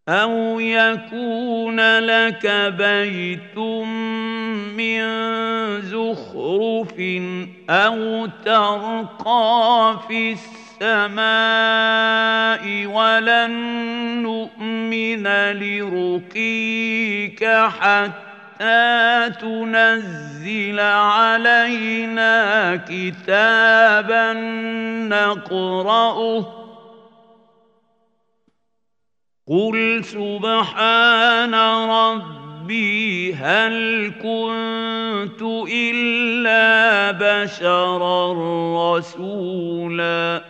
أَوْ يَكُونَ لَكَ بَيْتٌ مِّن زُخْرُفٍ أَوْ تَرْقَىٰ فِي السَّمَاءِ وَلَن نُّؤْمِنَ لِرُقِيِّكَ حَتَّىٰ تُنَزِّلَ عَلَيْنَا كِتَابًا نَّقْرَؤُهُ ۗ قُلْ سُبْحَانَ رَبِّي هَلْ كُنتُ إِلَّا بَشَرًا رَّسُولًا